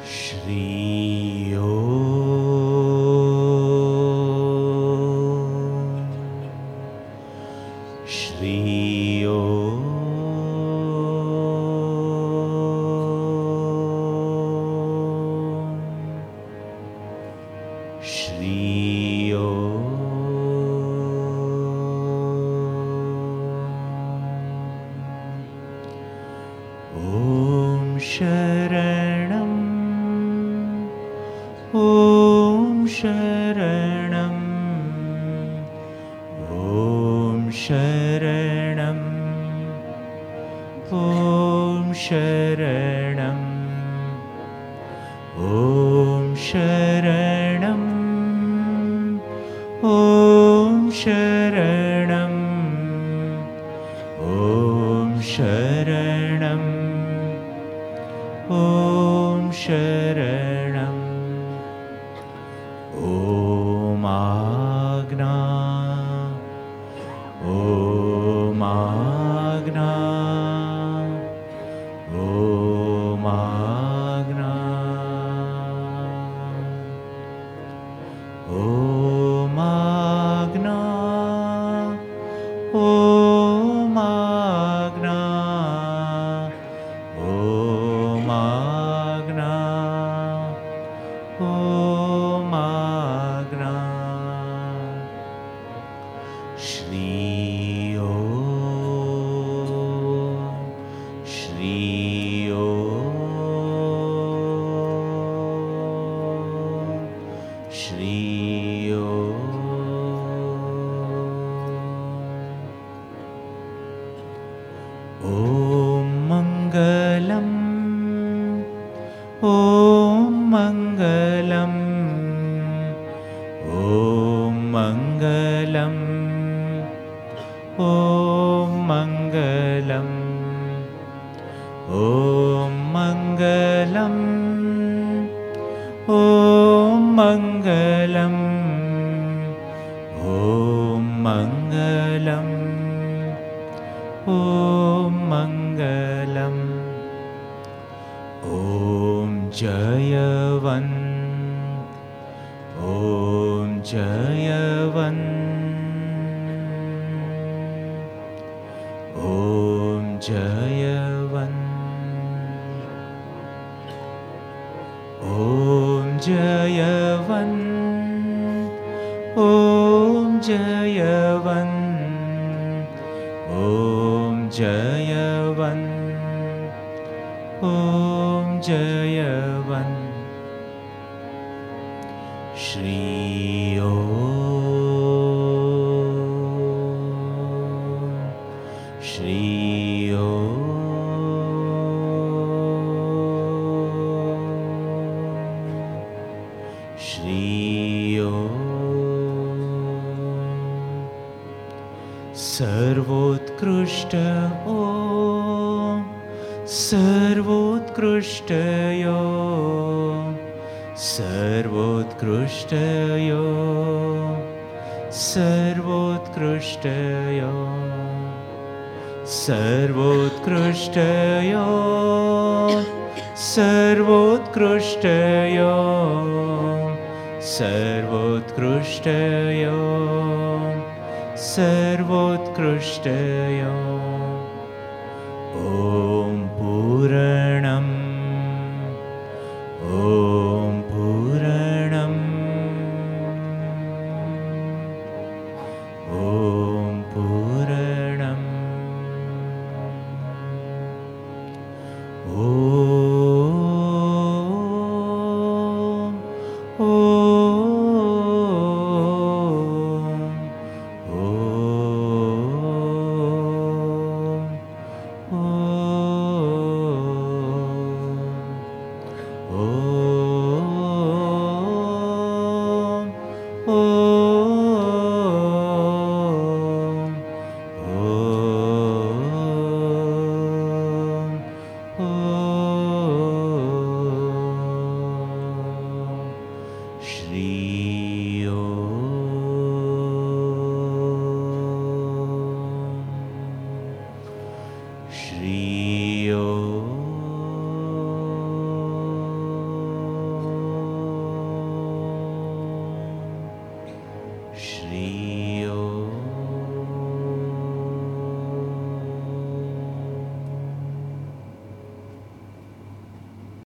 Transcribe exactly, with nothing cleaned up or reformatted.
श्री ॐ श्री ॐ श्री ॐ ॐ शरणं ॐ शरणं ॐ शरणं ॐ शरणं ॐ शरणं ॐ शरणं ॐ शरणं ॐ शरणं ॐ आज्ञा ॐ आज्ञा ॐ आज्ञा ॐ आज्ञा ॐ आज्ञा ॐ आज्ञा ॐ आज्ञा श्री ॐ श्री ॐ श्री ॐ ॐ मङ्गलम् ॐ मङ्गलम् ॐ मङ्गलम् ॐ मङ्गलम् ॐ मङ्गलम् ॐ मङ्गलम् ॐ मङ्गलम् ॐ मङ्गलम् ॐ जयवन् ॐ जयवन् ॐ जयवन् ॐ जयवन् ॐ जयवन् ॐ जयवन् ॐ जयवन् श्री ॐ श्री ॐ श्री ॐ सर्वोत्कृष्ट ॐ सर्वोत्कृष्ट ॐ सर्वोत्कृष्ट ॐ सर्वोत्कृष्ट ॐ सर्वोत्कृष्ट ॐ सर्वोत्कृष्ट ॐ सर्वोत्कृष्ट ॐ सर्वोत्कृष्ट ॐ पूरणम् ॐ पूरणम् ॐ पूरणम् ॐ